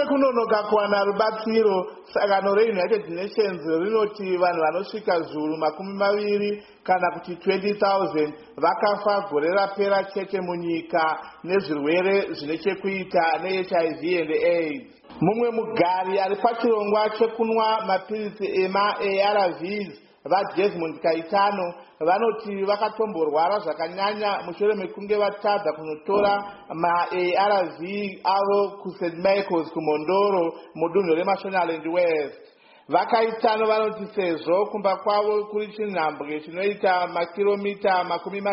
kwekunonoka kuwana rubatsiro, sangano reUnited Nations rinoti vanhu vanosvika zviuru 20 kana kuti 20,000 vakafa gore rapera chete munyika nezvirwere zvine chekuita neHIV and AIDS. Mumwe mugari ari pachirongwa chekunwa mapirisi ema-ARVs vaDesmond Kaitano vanoti vakatomborwara zvakanyanya mushure mekunge vatadza kunotora ma-ARV avo kuSt Michael's kuMondoro mudunhu reMashonaland West. Vakaitano vanoti sezvo kumba kwavo kuri chinhambwe chinoita makiromita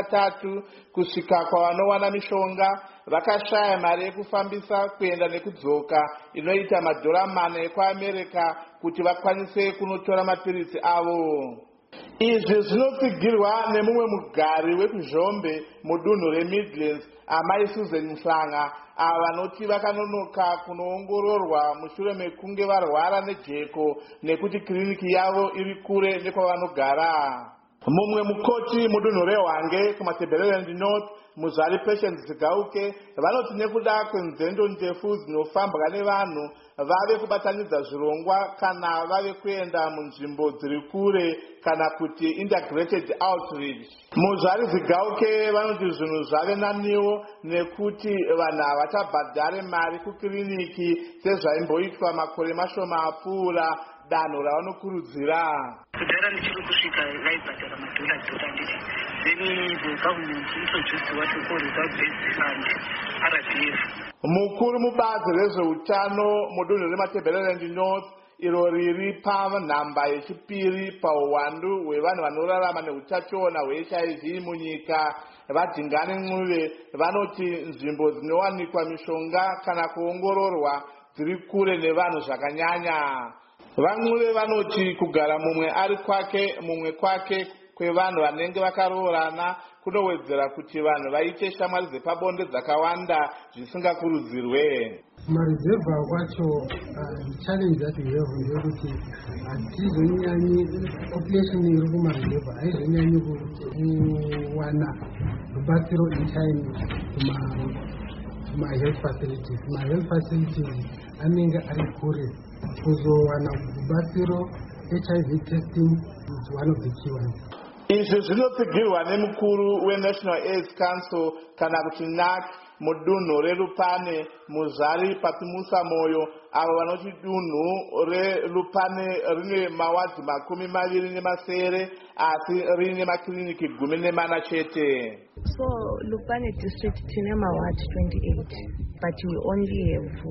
30 kusvika kwavanowana mishonga, vakashaya mari yekufambisa kuenda nekudzoka inoita $4 ekuAmerica kuti vakwanise kunotora mapirisi avo. Izvi zvinotsigirwa nemumwe mugari wekuzhombe mudunhu reMidlands, amai Susan Mhlanga, ava vanoti vakanonoka kunoongororwa mushure mekunge varwara nejeko nekuti kiriniki yavo iri kure nekwavanogara. Mumwe mukoti mudunhu reHwange kumaTebeleland North, Muzvari Patience Zigauke, vanoti nekuda kwenzendo ndefu dzinofambwa nevanhu vave kubatanidza zvirongwa kana vave kuenda munzvimbo dziri kure kana kuti integrated outreach. Muzvari Zigauke vanoti zvinhu zvave naniwo nekuti vanhu havachabhadhare mari kukiriniki sezvaimboitwa makore mashoma apfuura, danho ravanokurudzira. Kudhara ndichiri kusvika vaibhadhara $1 nditi. Then the government introduced what we call result-based fund, RDF. Mukuru mubazi rezveutano mudunhu reMatabeleland North, iro riri panhamba yechipiri pauwandu hwevanhu vanorarama neutachiona hweHIV munyika, vaDingane Ncube, vanoti nzvimbo dzinowanikwa mishonga kana kuongororwa dziri kure nevanhu zvakanyanya. Vancube vanoti kugara mumwe ari kwake mumwe kwake kwevanhu vanenge vakaroorana kunowedzera kuti vanhu vaite shamwari dzepabonde dzakawanda zvisingakurudzirwe. Mareserva kwacho challenge that we have ndekuti hatizonyanyi population iri kumareserva haizonyanyi kuwana rubatsiro in time kuma-health facilities. Ma-health facilities anenge ari kure kuzowana rubatsiro. HIV testing is one of the key ones. Izvi zvinotsigirwa nemukuru weNational AIDS Council kana kuti NAC mudunhu reRupane, Muzvari Patimusa Moyo, avo vanoti dunhu reRupane rine mawadhi 27 asi rine makiriniki 14 chete. So Lupane district tine mawadhi 28 but we only have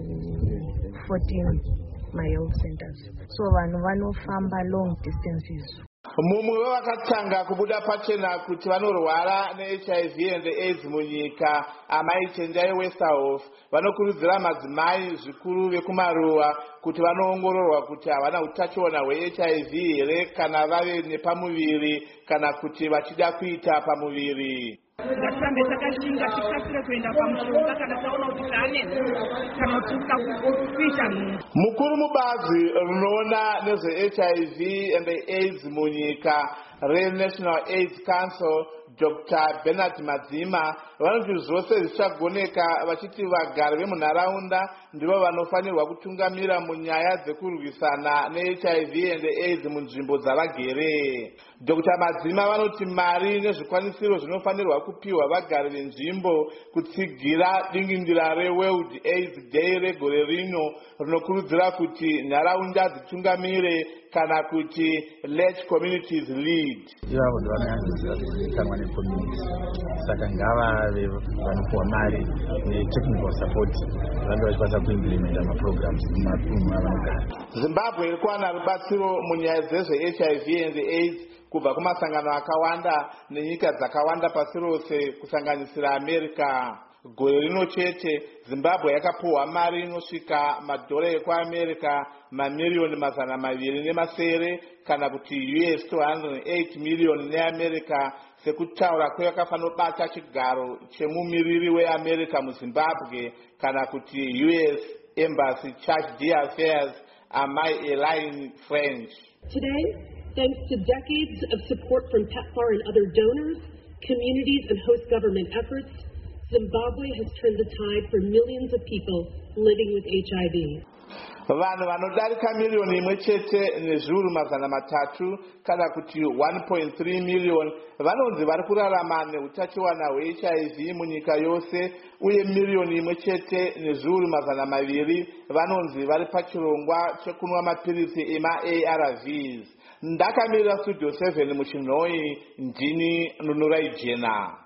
14 my health centers. So vanhu vanofamba long distances. Mumwe wevakatanga kubuda pachena kuti vanorwara neHIV and AIDS munyika, amai Chenjai Westerhoff, vanokurudzira madzimai zvikuru vekumaruwa kuti vanoongororwa kuti havana utachiona hweHIV here kana vave nepamuviri kana kuti vachida kuita pamuviri. Ngatirambe takashinga tikasire kuenda pamushonga kana taona kuti taanenza kana kuti kuita munhu. Mukuru mubazi rinoona nezveHIV and AIDS munyika reNational AIDS Council, Dr. Bernard Madzima, vanoti zvose zvichagoneka vachiti vagari vemunharaunda ndivo vanofanirwa kutungamira munyaya dzekurwisana neHIV and AIDS munzvimbo dzavagere. Dr. Madzima vanoti mari nezvikwanisiro zvinofanirwa kupiwa vagari venzvimbo kutsigira dingindira reWorld AIDS Day regore rino rinokurudzira kuti nharaunda dzitungamire kana kuti let communities lead. Ivavo ndovanoyanziziva zvizivikanwa necommunity, saka ngavave vanopuwa mari netechnical support vange vachikwanisa kuimplementa maprograms mumatunhu avanogara. Zimbabwe iri kuwana rubatsiro munyaya dzezveHIV and AIDS kubva kumasangano akawanda nenyika dzakawanda pasi rose kusanganisira America. Gore rino chete Zimbabwe yakapuhwa mari inosvika $1 ekuAmerica mamiliyoni 207 kana kuti $208 million neAmerica sekutaura kweyakafanobata chigaro chemumiriri weAmerica muZimbabwe kana kuti US Embassy Charge d'Affaires amai Elaine French. Today, thanks to decades of support from PEPFAR and other donors, communities and host government efforts, Zimbabwe has turned the tide for millions of people living with HIV. Vanhu vanodarika miliyoni imwe chete nezviuru mazana matatu kana kuti 1.3 million vanonzi vari kurarama neutachiwana hweHIV munyika yose, uye miliyoni imwe chete nezviuru mazana maviri vanonzi vari pachirongwa chekunwa mapirisi ema-ARVs. Ndakamirira Studio 7 muChinhoi, ndini Nunurai Jena.